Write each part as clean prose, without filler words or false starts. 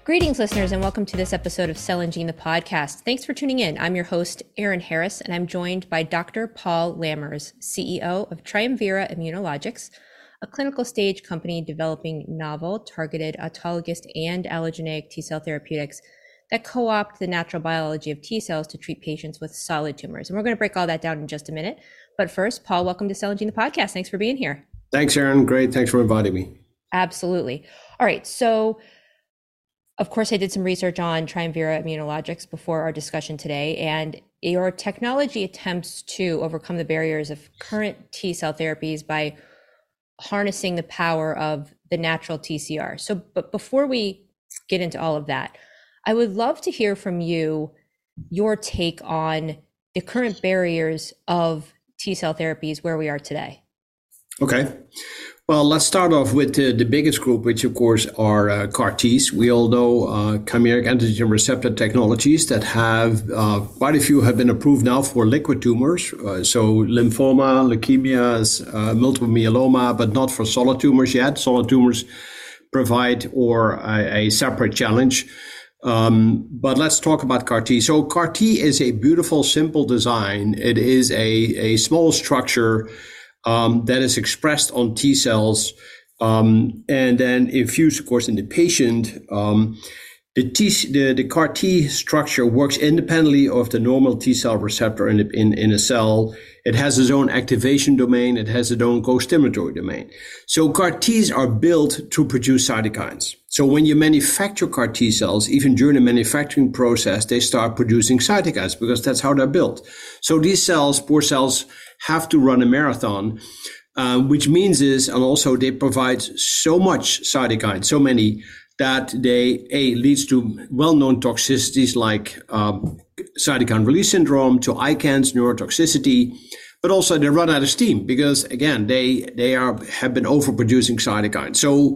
Greetings, listeners, and welcome to this episode of Cell and Gene, the podcast. Thanks for tuning in. I'm your host, Erin Harris, and I'm joined by Dr. Paul Lammers, CEO of Triumvira Immunologics, a clinical stage company developing novel, targeted autologous and allogeneic T-cell therapeutics that co-opt the natural biology of T-cells to treat patients with solid tumors. And we're going to break all that down in just a minute. But first, Paul, welcome to Cell and Gene, the podcast. Thanks for being here. Thanks, Erin. Great. Thanks for inviting me. Absolutely. All right. So, of course, I did some research on Triumvira Immunologics before our discussion today, and your technology attempts to overcome the barriers of current T-cell therapies by harnessing the power of the natural TCR. So, but before we get into all of that, I would love to hear from you your take on the current barriers of T-cell therapies where we are today. Okay. Well, let's start off with the biggest group, which of course are CAR-Ts. We all know chimeric antigen receptor technologies that have, quite a few have been approved now for liquid tumors. So lymphoma, leukemias, multiple myeloma, but not for solid tumors yet. Solid tumors provide a separate challenge. But let's talk about CAR-T. So CAR-T is a beautiful, simple design. It is a small structure that is expressed on T cells, and then infused, of course, in the patient. The CAR-T structure works independently of the normal T cell receptor in a cell. It has its own activation domain. It has its own co-stimulatory domain. So CAR-Ts are built to produce cytokines. So when you manufacture CAR-T cells, even during the manufacturing process, they start producing cytokines because that's how they're built. So these cells, poor cells, have to run a marathon, which means and also they provide so much cytokine, so many, that they, leads to well-known toxicities like cytokine release syndrome, to ICANS, neurotoxicity, but also they run out of steam because, again, they have been overproducing cytokines. So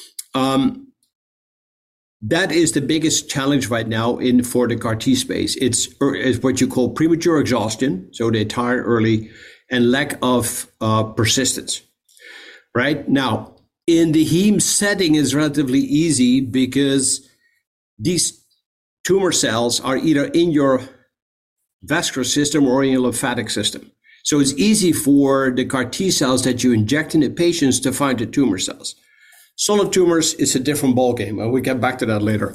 that is the biggest challenge right now for the CAR-T space. It's what you call premature exhaustion, so they tire early, and lack of persistence. Right now, in the heme setting is relatively easy because these tumor cells are either in your vascular system or in your lymphatic system. So it's easy for the CAR-T cells that you inject in the patients to find the tumor cells. Solid tumors is a different ballgame, and we'll get back to that later.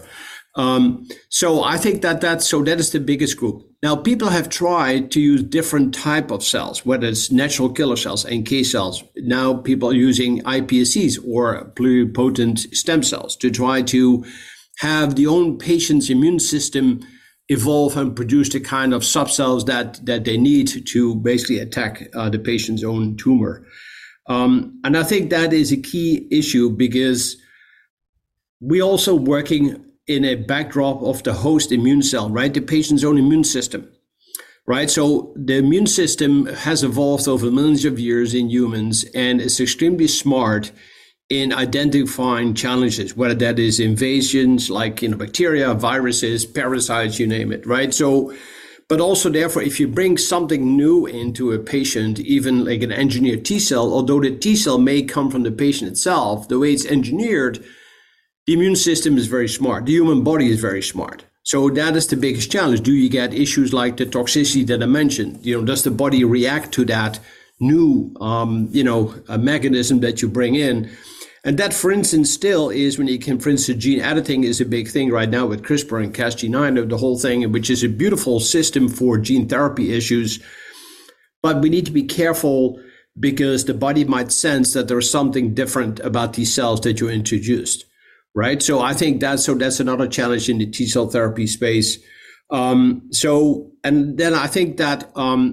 So I think that is the biggest group. Now, people have tried to use different type of cells, whether it's natural killer cells, NK cells. Now people are using iPSCs or pluripotent stem cells to try to have the own patient's immune system evolve and produce the kind of subcells that they need to basically attack the patient's own tumor. And I think that is a key issue because we also working in a backdrop of the host immune cell, right? The patient's own immune system, right? So the immune system has evolved over millions of years in humans and is extremely smart in identifying challenges, whether that is invasions like, bacteria, viruses, parasites, you name it, right? So, but also therefore, if you bring something new into a patient, even like an engineered T cell, although the T cell may come from the patient itself, the way it's engineered, the immune system is very smart. The human body is very smart. So that is the biggest challenge. Do you get issues like the toxicity that I mentioned? Does the body react to that new, a mechanism that you bring in? And that, for instance, still is when you can, for instance, gene editing is a big thing right now with CRISPR and Cas9, the whole thing, which is a beautiful system for gene therapy issues. But we need to be careful because the body might sense that there's something different about these cells that you introduced. Right. So I think that's another challenge in the T cell therapy space. And then I think that,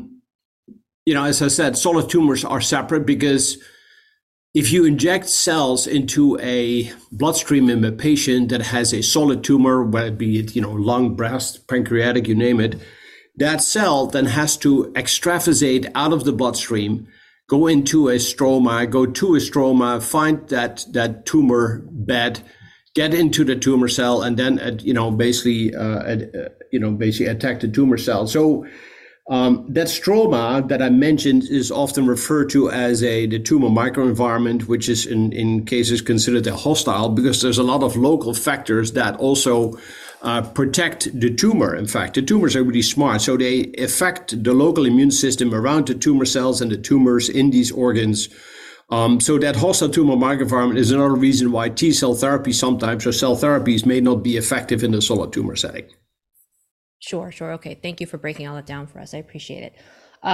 as I said, solid tumors are separate because if you inject cells into a bloodstream in a patient that has a solid tumor, whether it be lung, breast, pancreatic, you name it, that cell then has to extravasate out of the bloodstream, go to a stroma, find that tumor bed, get into the tumor cell, and then basically attack the tumor cell. So That stroma that I mentioned is often referred to as the tumor microenvironment, which is in cases considered a hostile because there's a lot of local factors that also protect the tumor. In fact, the tumors are really smart, so they affect the local immune system around the tumor cells and the tumors in these organs. So that hostile tumor microenvironment is another reason why T cell therapy sometimes or cell therapies may not be effective in the solid tumor setting. Sure. Okay. Thank you for breaking all that down for us. I appreciate it.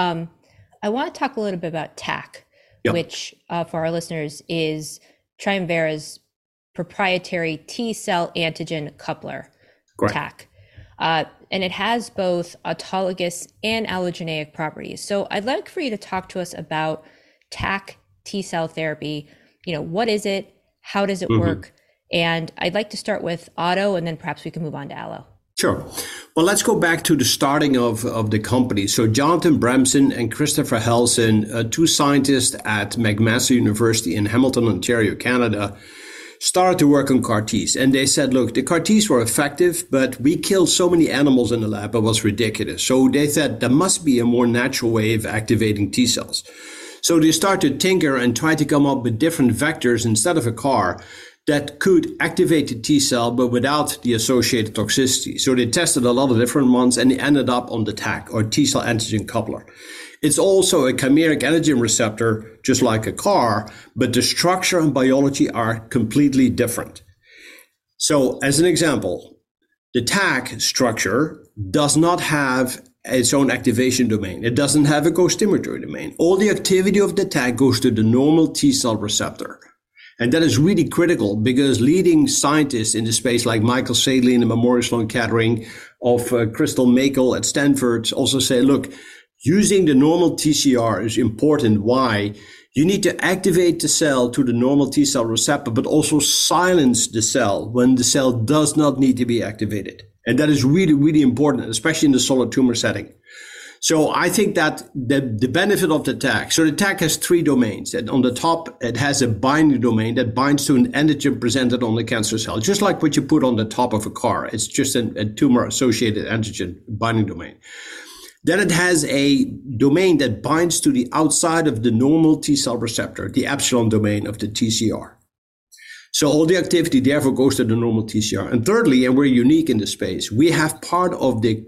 I want to talk a little bit about TAC, Yep. which for our listeners is Triumvira's proprietary T cell antigen coupler, Correct. TAC. And it has both autologous and allogeneic properties. So I'd like for you to talk to us about TAC T cell therapy. What is it? How does it work? And I'd like to start with auto, and then perhaps we can move on to allo. Sure. Well, let's go back to the starting of the company. So Jonathan Bramson and Christopher Helson, two scientists at McMaster University in Hamilton, Ontario, Canada, started to work on CAR-Ts. And they said, look, the CAR-Ts were effective, but we killed so many animals in the lab, it was ridiculous. So they said there must be a more natural way of activating T cells. So they started to tinker and try to come up with different vectors instead of a CAR that could activate the T cell, but without the associated toxicity. So they tested a lot of different ones and they ended up on the TAC, or T cell antigen coupler. It's also a chimeric antigen receptor, just like a CAR, but the structure and biology are completely different. So as an example, the TAC structure does not have its own activation domain. It doesn't have a co-stimulatory domain. All the activity of the TAC goes to the normal T cell receptor. And that is really critical because leading scientists in the space like Michael Sadley and Memorial Sloan Kettering, of Crystal Makel at Stanford, also say, look, using the normal TCR is important. Why? You need to activate the cell to the normal T cell receptor, but also silence the cell when the cell does not need to be activated. And that is really, really important, especially in the solid tumor setting. So I think that the benefit of the TAC, so the TAC has three domains. And on the top, it has a binding domain that binds to an antigen presented on the cancer cell, just like what you put on the top of a car. It's just a tumor-associated antigen binding domain. Then it has a domain that binds to the outside of the normal T cell receptor, the epsilon domain of the TCR. So all the activity therefore goes to the normal TCR. And thirdly, and we're unique in the space, we have part of the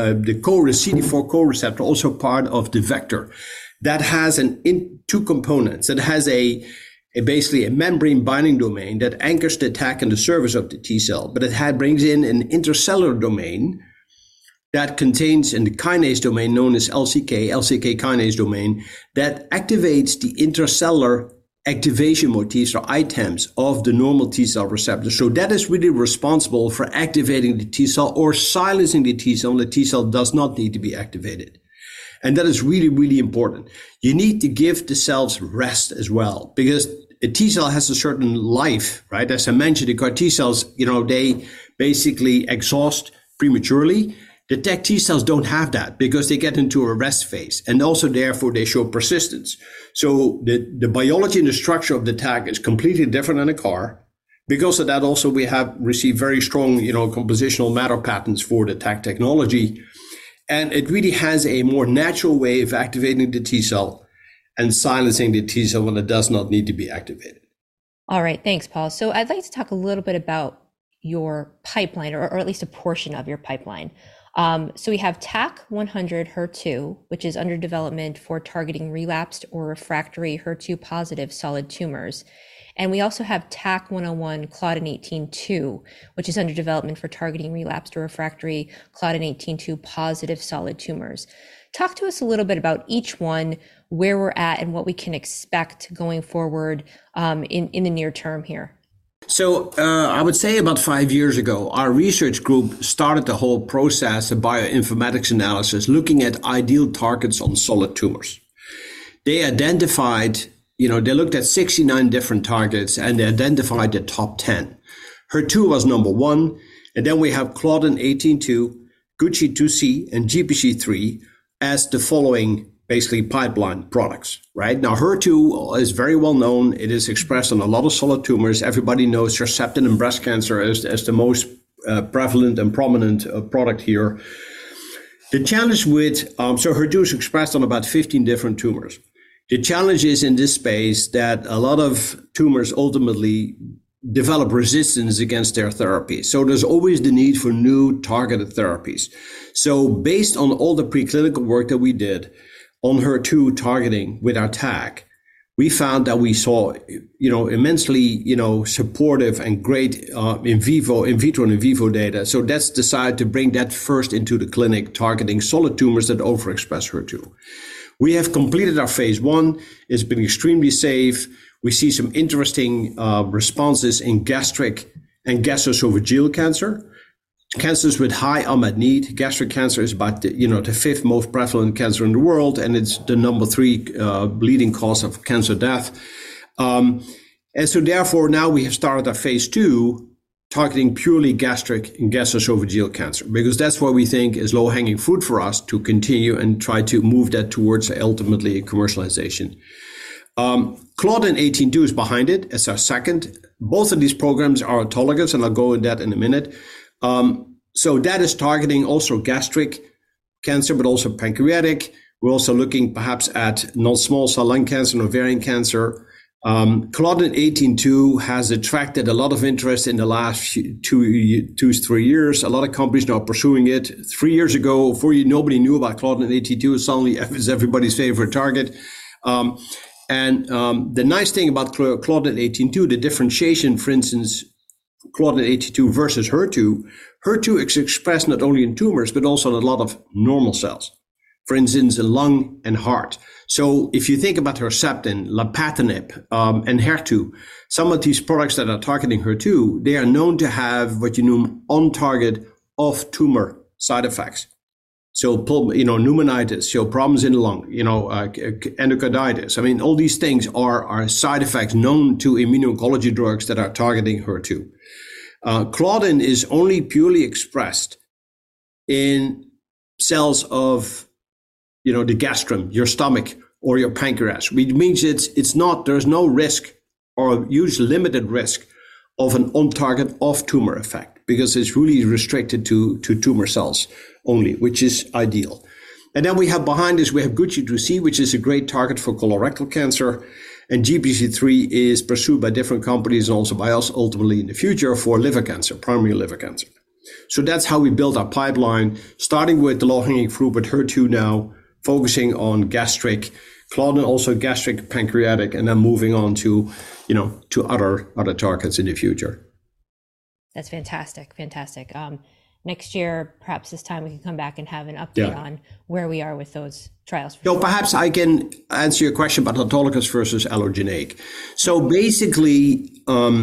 CD4 co-receptor, also part of the vector, that has two components. It has basically a membrane binding domain that anchors the TAC in the surface of the T cell, but it brings in an intercellular domain that contains in the kinase domain known as LCK kinase domain, that activates the intercellular activation motifs or items of the normal T cell receptor. So that is really responsible for activating the T cell or silencing the T cell when the T cell does not need to be activated. And that is really, really important. You need to give the cells rest as well, because a T cell has a certain life, right? As I mentioned, the CAR T cells, they basically exhaust prematurely. The TAC T cells don't have that because they get into a rest phase, and also therefore they show persistence. So the biology and the structure of the TAC is completely different than a CAR. Because of that, also we have received very strong, compositional matter patents for the TAC technology, and it really has a more natural way of activating the T cell and silencing the T cell when it does not need to be activated. All right, thanks, Paul. So I'd like to talk a little bit about your pipeline, or at least a portion of your pipeline. So we have TAC-100 HER2, which is under development for targeting relapsed or refractory HER2 positive solid tumors. And we also have TAC-101 Claudin 18.2, which is under development for targeting relapsed or refractory Claudin 18.2 positive solid tumors. Talk to us a little bit about each one, where we're at, and what we can expect going forward in the near term here. So I would say about 5 years ago, our research group started the whole process of bioinformatics analysis, looking at ideal targets on solid tumors. They identified, they looked at 69 different targets and they identified the top 10. HER2 was number one. And then we have Claudin 18.2, Gucci2C, and GPC3 as the following basically pipeline products, right? Now, HER2 is very well known. It is expressed on a lot of solid tumors. Everybody knows Herceptin in breast cancer as the most prevalent and prominent product here. The challenge with, so HER2 is expressed on about 15 different tumors. The challenge is in this space that a lot of tumors ultimately develop resistance against their therapy. So there's always the need for new targeted therapies. So based on all the preclinical work that we did on HER2 targeting with our tag, we found that we saw, immensely, supportive and great in vitro and in vivo data. So that's decided to bring that first into the clinic, targeting solid tumors that overexpress HER2. We have completed our phase 1. It's been extremely safe. We see some interesting responses in gastric and gastroesophageal cancer. Cancers with high unmet need. Gastric cancer is about the fifth most prevalent cancer in the world, and it's the number 3 leading cause of cancer death. And so therefore now we have started our phase 2 targeting purely gastric and gastroesophageal cancer, because that's what we think is low-hanging fruit for us to continue and try to move that towards ultimately commercialization. Claudin 18.2 is behind it as our second. Both of these programs are autologous, and I'll go into that in a minute. So that is targeting also gastric cancer, but also pancreatic. We're also looking perhaps at non-small cell lung cancer and ovarian cancer. Claudin 18.2 has attracted a lot of interest in the last 2-3 years. A lot of companies now pursuing it. 3 years ago, nobody knew about Claudin 18.2. Suddenly it's everybody's favorite target. The nice thing about Claudin 18.2, the differentiation, for instance, Claudin 18.2 versus HER2 is expressed not only in tumors, but also in a lot of normal cells, for instance, in lung and heart. So if you think about Herceptin, Lapatinib, and HER2, some of these products that are targeting HER2, they are known to have what you know on-target off-tumor side effects. So, pneumonitis, so problems in the lung, endocarditis. I mean, all these things are side effects known to immuno-oncology drugs that are targeting HER2. Claudin is only purely expressed in cells of, the gastrum, your stomach, or your pancreas, which means there's no risk or huge limited risk of an on-target off-tumor effect, because it's really restricted to tumor cells only, which is ideal. And then we have behind us, we have Gucci2C, which is a great target for colorectal cancer. And GPC3 is pursued by different companies and also by us ultimately in the future for liver cancer, primary liver cancer. So that's how we built our pipeline, starting with the low-hanging fruit with HER2 now, focusing on gastric, Claudin also gastric, pancreatic, and then moving on to other targets in the future. That's fantastic. Next year, perhaps this time we can come back and have an update on where we are with those trials. Perhaps I can answer your question about autologous versus allogeneic. So basically,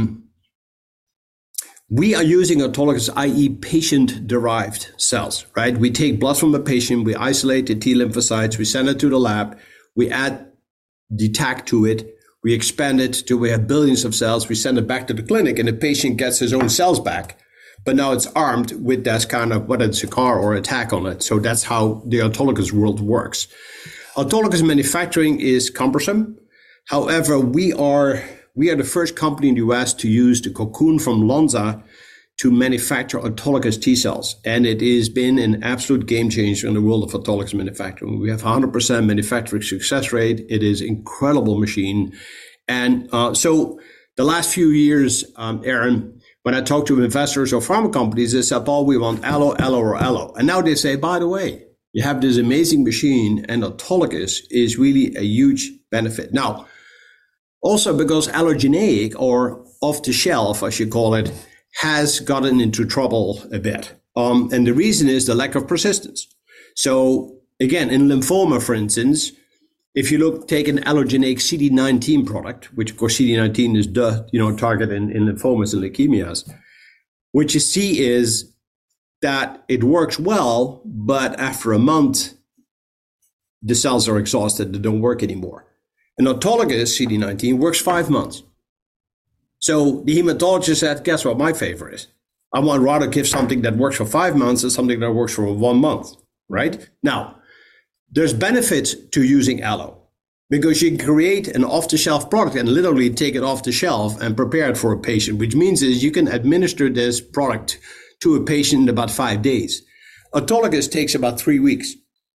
we are using autologous, i.e. patient-derived cells, right? We take blood from a patient, we isolate the T lymphocytes, we send it to the lab, we add the tag to it, we expand it till we have billions of cells, we send it back to the clinic, and the patient gets his own cells back. But now it's armed with that kind of, whether it's a CAR or a tag on it. So that's how the autologous world works. Autologous manufacturing is cumbersome. However, we are the first company in the US to use the Cocoon from Lonza to manufacture autologous T cells. And it has been an absolute game changer in the world of autologous manufacturing. We have 100% manufacturing success rate. It is an incredible machine. And so the last few years, Aaron, when I talk to investors or pharma companies, they say, Paul, we want allo, or allo. And now they say, by the way, you have this amazing machine, and autologous is really a huge benefit. Now, also because allogeneic, or off the shelf, as you call it, has gotten into trouble a bit. And the reason is the lack of persistence. So again, in lymphoma, for instance, if you take an allogeneic CD19 product, which of course CD19 is the target in lymphomas and leukemias, what you see is that it works well, but after a month, the cells are exhausted, they don't work anymore. An autologous CD19 works 5 months. So the hematologist said, guess what my favor is? I want rather give something that works for 5 months than something that works for 1 month, right? Now, there's benefits to using allo, because you can create an off-the-shelf product and literally take it off the shelf and prepare it for a patient, which means is you can administer this product to a patient in about 5 days. Autologous takes about 3 weeks.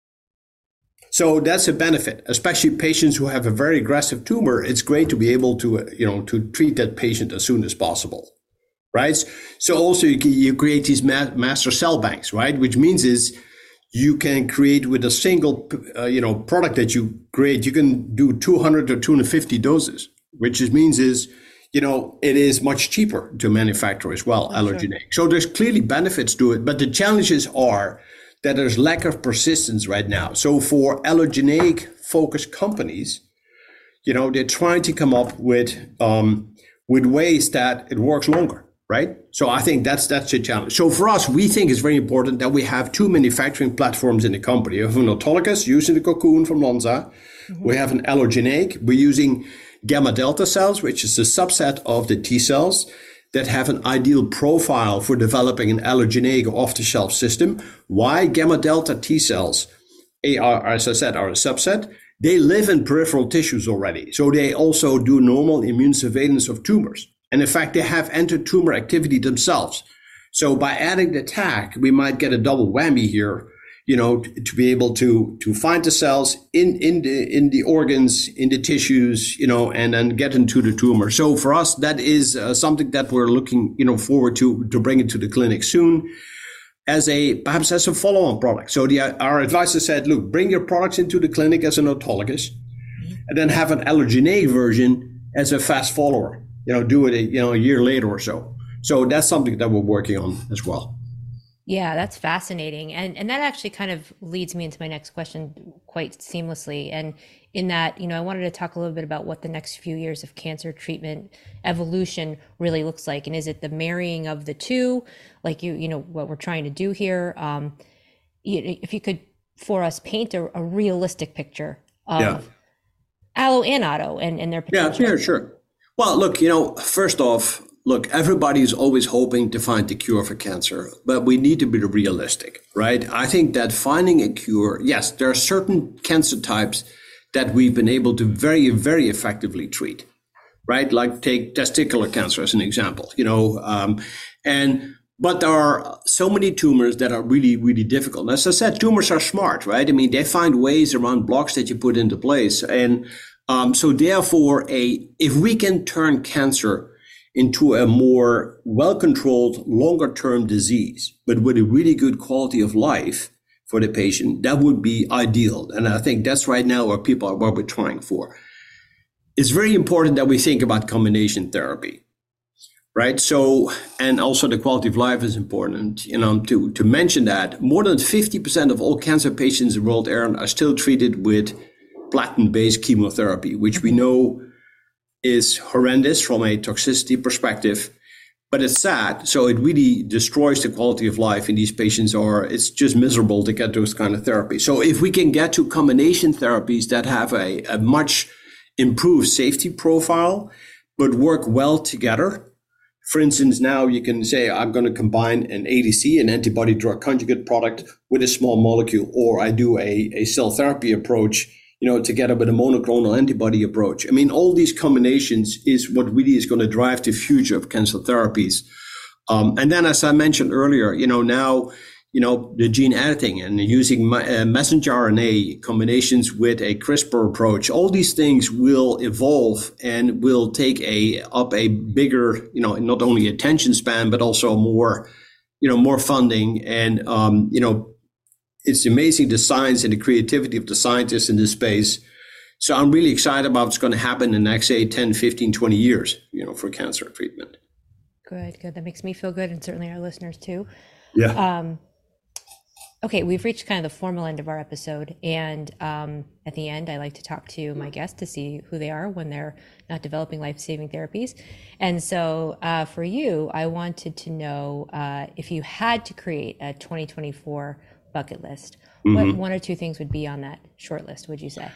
So that's a benefit, especially patients who have a very aggressive tumor. It's great to be able to, to treat that patient as soon as possible, right? So also you create these master cell banks, right? Which means is you can create with a single, product that you create, you can do 200 or 250 doses, which means is, it is much cheaper to manufacture as well, allogeneic. Sure. So there's clearly benefits to it, but the challenges are that there's lack of persistence right now. So for allogeneic focused companies, they're trying to come up with ways that it works longer, right? So I think that's the challenge. So for us, we think it's very important that we have 2 manufacturing platforms in the company. We have an autologous using the Cocoon from Lonza. Mm-hmm. We have an allogeneic. We're using gamma delta cells, which is a subset of the T cells that have an ideal profile for developing an allogeneic off-the-shelf system. Why? Gamma delta T cells, as I said, are a subset. They live in peripheral tissues already. So they also do normal immune surveillance of tumors. And in fact, they have anti-tumor activity themselves. So by adding the tag, we might get a double whammy here, to be able to find the cells in the organs, in the tissues, and then get into the tumor. So for us, that is something that we're looking, forward to bring it to the clinic soon perhaps as a follow-on product. So our advisor said, look, bring your products into the clinic as an autologous and then have an allogeneic version as a fast follower, do it, a year later or so. So that's something that we're working on as well. Yeah, that's fascinating. And that actually kind of leads me into my next question quite seamlessly. And in that, I wanted to talk a little bit about what the next few years of cancer treatment evolution really looks like. And is it the marrying of the two, like what we're trying to do here? If you could, for us, paint a realistic picture of allo and auto and their potential. Yeah, sure. Well, look, first off, everybody is always hoping to find the cure for cancer, but we need to be realistic, right? I think that finding a cure, yes, there are certain cancer types that we've been able to very, very effectively treat, right? Like take testicular cancer as an example, but there are so many tumors that are really, really difficult. As I said, tumors are smart, right? I mean, they find ways around blocks that you put into place. And so therefore, if we can turn cancer into a more well-controlled, longer-term disease, but with a really good quality of life for the patient, that would be ideal. And I think that's right now what we're trying for. It's very important that we think about combination therapy, right? So, and also the quality of life is important, to mention that more than 50% of all cancer patients in the world, Aaron, are still treated with platinum-based chemotherapy, which we know is horrendous from a toxicity perspective, but it's sad. So it really destroys the quality of life in these patients, it's just miserable to get those kind of therapy. So if we can get to combination therapies that have a much improved safety profile, but work well together. For instance, now you can say, I'm going to combine an ADC, an antibody drug conjugate product, with a small molecule, or I do a cell therapy approach, together with a monoclonal antibody approach. I mean, all these combinations is what really is going to drive the future of cancer therapies. And then, as I mentioned earlier, now, the gene editing and using messenger RNA combinations with a CRISPR approach, all these things will evolve and will take up a bigger, not only attention span, but also more funding and, it's amazing the science and the creativity of the scientists in this space. So I'm really excited about what's going to happen in the next 8, 10, 15, 20 years, for cancer treatment. Good. That makes me feel good, and certainly our listeners too. Yeah. Okay, we've reached kind of the formal end of our episode. And at the end, I like to talk to my guests to see who they are when they're not developing life-saving therapies. And so for you, I wanted to know if you had to create a 2024 bucket list, what 1 or 2 things would be on that short list, would you say?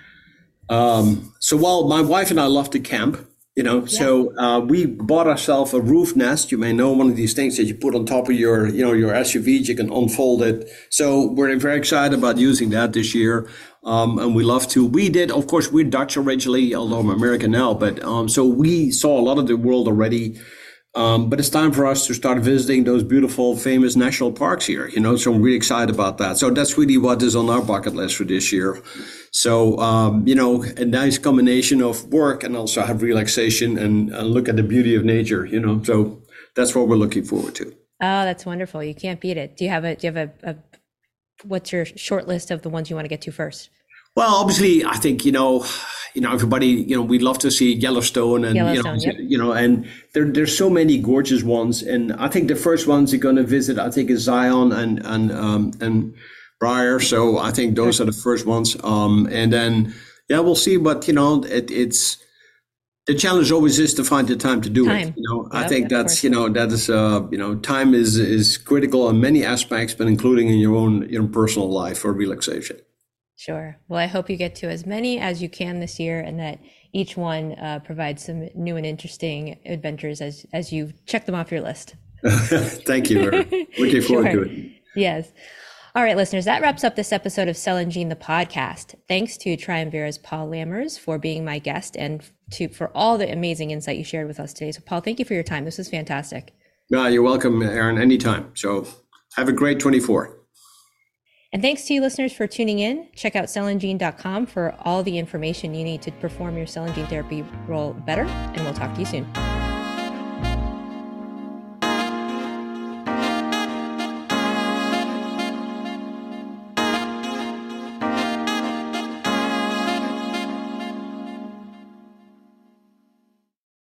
So my wife and I love to camp, so we bought ourselves a roof nest. You may know, one of these things that you put on top of your SUV, you can unfold it. So we're very excited about using that this year. And we love to. Of course, we're Dutch originally, although I'm American now, but so we saw a lot of the world already. But it's time for us to start visiting those beautiful, famous national parks here, so I'm really excited about that. So that's really what is on our bucket list for this year. So, a nice combination of work and also have relaxation and look at the beauty of nature, so that's what we're looking forward to. Oh, that's wonderful. You can't beat it. Do you have a what's your short list of the ones you want to get to first? Well, obviously, I think, everybody, we'd love to see Yellowstone and, Yep. And there's so many gorgeous ones. And I think the first ones you're going to visit, I think, is Zion and Briar. So I think those are the first ones. And then, we'll see. But, it's the challenge always is to find the time to do it. Yep, I think that's, that is, time is critical in many aspects, but including in your own personal life for relaxation. Sure. Well, I hope you get to as many as you can this year and that each one provides some new and interesting adventures as you check them off your list. Thank you, Erin. Looking forward to it. Yes. All right, listeners, that wraps up this episode of Cell and Gene, the podcast. Thanks to Triumvira's Paul Lammers for being my guest and for all the amazing insight you shared with us today. So, Paul, thank you for your time. This was fantastic. No, you're welcome, Erin, anytime. So have a great 24. And thanks to you listeners for tuning in. Check out cellandgene.com for all the information you need to perform your cell and gene therapy role better. And we'll talk to you soon.